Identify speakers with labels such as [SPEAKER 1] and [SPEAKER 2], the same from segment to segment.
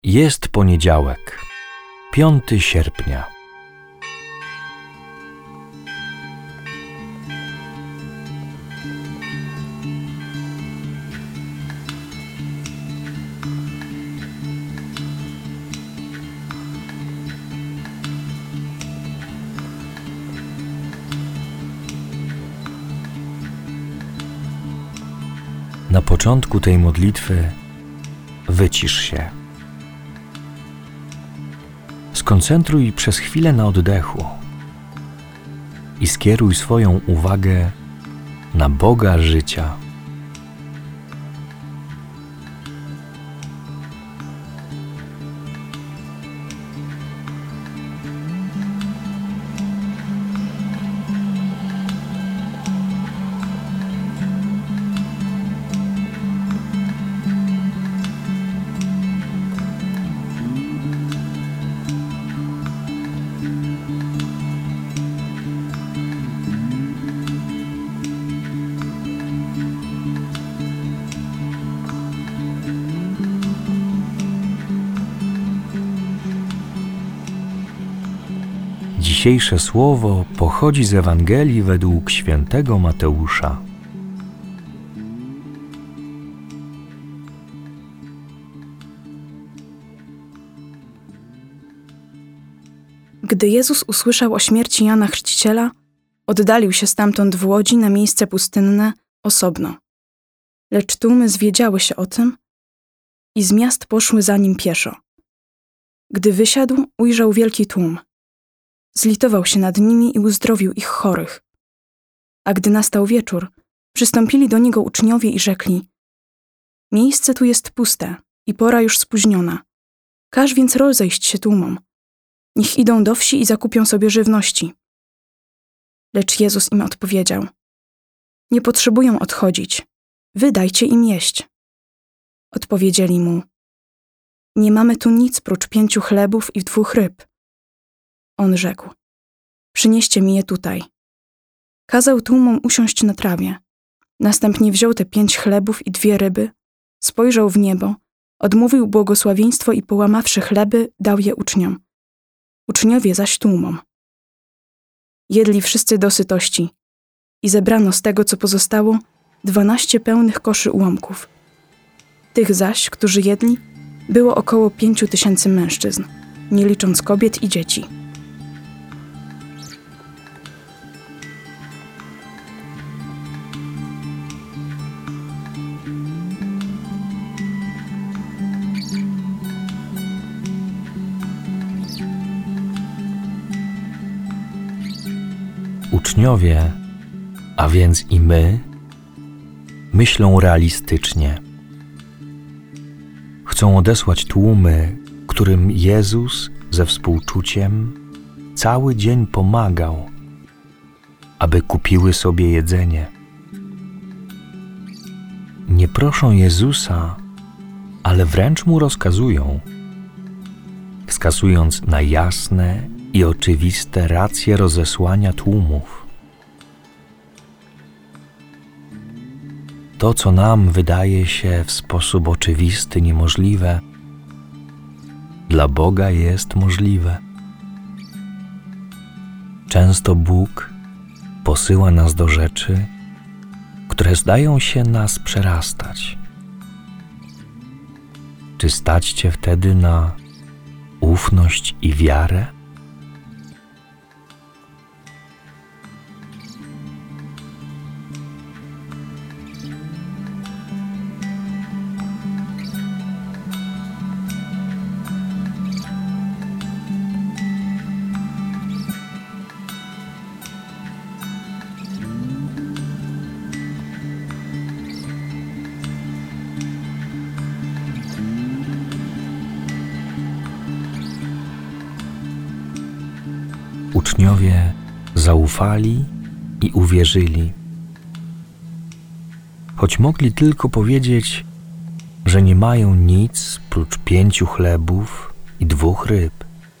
[SPEAKER 1] Jest poniedziałek, 5 sierpnia. Na początku tej modlitwy wycisz się. Skoncentruj przez chwilę na oddechu i skieruj swoją uwagę na Boga życia. Dzisiejsze słowo pochodzi z Ewangelii według świętego Mateusza.
[SPEAKER 2] Gdy Jezus usłyszał o śmierci Jana Chrzciciela, oddalił się stamtąd w łodzi na miejsce pustynne osobno. Lecz tłumy zwiedziały się o tym i z miast poszły za nim pieszo. Gdy wysiadł, ujrzał wielki tłum. Zlitował się nad nimi i uzdrowił ich chorych. A gdy nastał wieczór, przystąpili do niego uczniowie i rzekli: miejsce tu jest puste i pora już spóźniona. Każ więc rozejść się tłumom. Niech idą do wsi i zakupią sobie żywności. Lecz Jezus im odpowiedział: nie potrzebują odchodzić. Wy dajcie im jeść. Odpowiedzieli mu: nie mamy tu nic prócz 5 chlebów i 2 ryb. On rzekł: przynieście mi je tutaj. Kazał tłumom usiąść na trawie. Następnie wziął te 5 chlebów i 2 ryby, spojrzał w niebo, odmówił błogosławieństwo i połamawszy chleby, dał je uczniom. Uczniowie zaś tłumom. Jedli wszyscy do sytości i zebrano z tego, co pozostało, 12 pełnych koszy ułomków. Tych zaś, którzy jedli, było około 5000 mężczyzn, nie licząc kobiet i dzieci.
[SPEAKER 1] Uczniowie, a więc i my, myślą realistycznie. Chcą odesłać tłumy, którym Jezus ze współczuciem cały dzień pomagał, aby kupiły sobie jedzenie. Nie proszą Jezusa, ale wręcz Mu rozkazują, wskazując na jasne i oczywiste racje rozesłania tłumów. To, co nam wydaje się w sposób oczywisty niemożliwe, dla Boga jest możliwe. Często Bóg posyła nas do rzeczy, które zdają się nas przerastać. Czy stać Cię wtedy na ufność i wiarę? Uczniowie zaufali i uwierzyli. Choć mogli tylko powiedzieć, że nie mają nic prócz 5 chlebów i 2 ryb.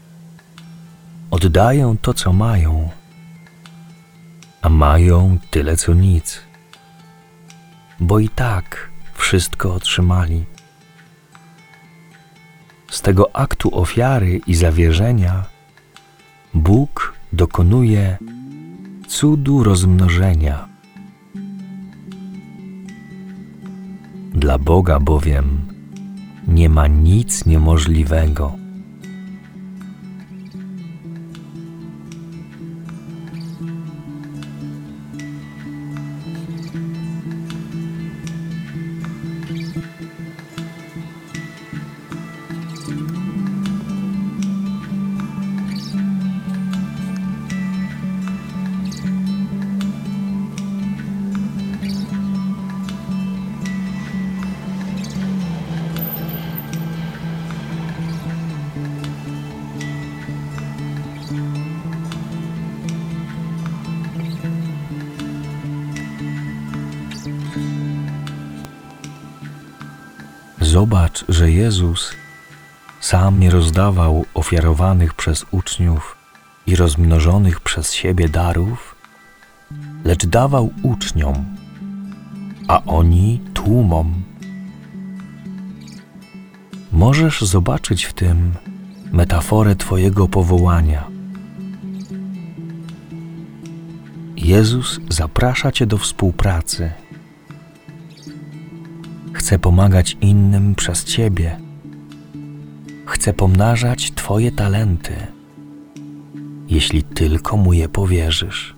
[SPEAKER 1] Oddają to, co mają, a mają tyle, co nic, bo i tak wszystko otrzymali. Z tego aktu ofiary i zawierzenia Bóg dokonuje cudu rozmnożenia. Dla Boga bowiem nie ma nic niemożliwego. Zobacz, że Jezus sam nie rozdawał ofiarowanych przez uczniów i rozmnożonych przez siebie darów, lecz dawał uczniom, a oni tłumom. Możesz zobaczyć w tym metaforę Twojego powołania. Jezus zaprasza Cię do współpracy. Chce pomagać innym przez Ciebie. Chce pomnażać Twoje talenty, jeśli tylko Mu je powierzysz.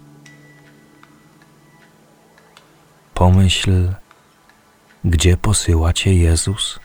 [SPEAKER 1] Pomyśl, gdzie posyła Cię Jezus?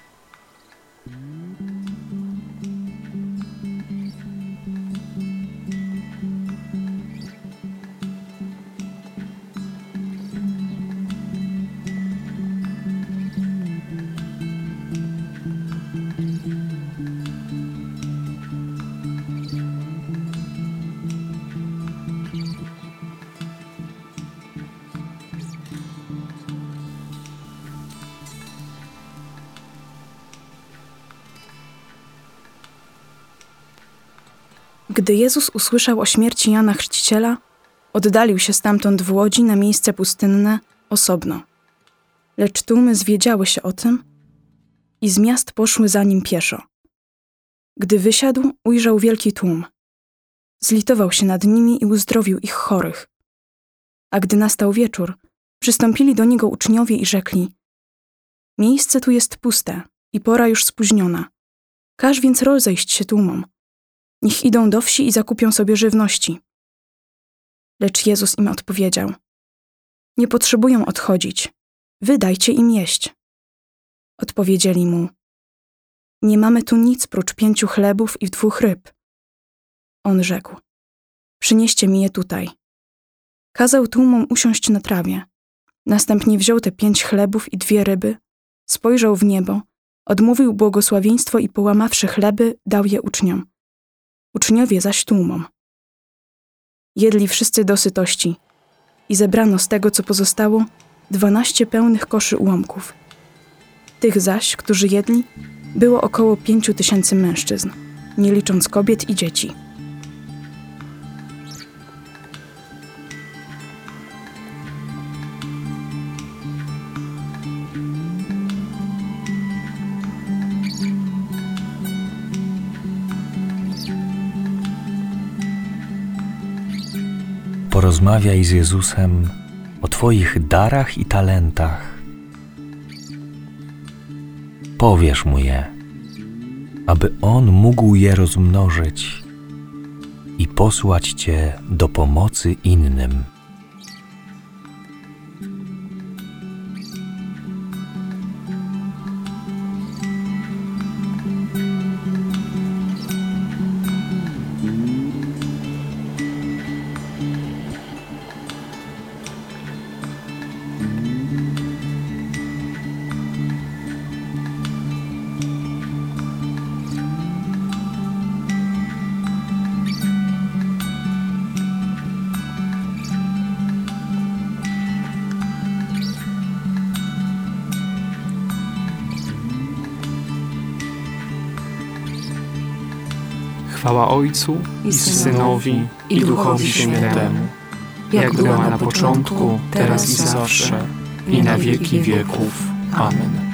[SPEAKER 2] Gdy Jezus usłyszał o śmierci Jana Chrzciciela, oddalił się stamtąd w łodzi na miejsce pustynne osobno. Lecz tłumy zwiedziały się o tym i z miast poszły za nim pieszo. Gdy wysiadł, ujrzał wielki tłum. Zlitował się nad nimi i uzdrowił ich chorych. A gdy nastał wieczór, przystąpili do niego uczniowie i rzekli: miejsce tu jest puste i pora już spóźniona. Każ więc rozejść się tłumom. Niech idą do wsi i zakupią sobie żywności. Lecz Jezus im odpowiedział: nie potrzebują odchodzić, wy dajcie im jeść. Odpowiedzieli mu: nie mamy tu nic prócz 5 chlebów i 2 ryb. On rzekł: przynieście mi je tutaj. Kazał tłumom usiąść na trawie. Następnie wziął te 5 chlebów i 2 ryby, spojrzał w niebo, odmówił błogosławieństwo i połamawszy chleby, dał je uczniom. Uczniowie zaś tłumom. Jedli wszyscy do sytości i zebrano z tego, co pozostało, 12 pełnych koszy ułomków. Tych zaś, którzy jedli, było około 5000 mężczyzn, nie licząc kobiet i dzieci.
[SPEAKER 1] Porozmawiaj z Jezusem o Twoich darach i talentach. Powierz Mu je, aby On mógł je rozmnożyć i posłać Cię do pomocy innym.
[SPEAKER 3] Chwała Ojcu i Synowi i Duchowi Świętemu, jak była na początku, teraz i zawsze, i na wieki wieków. Amen.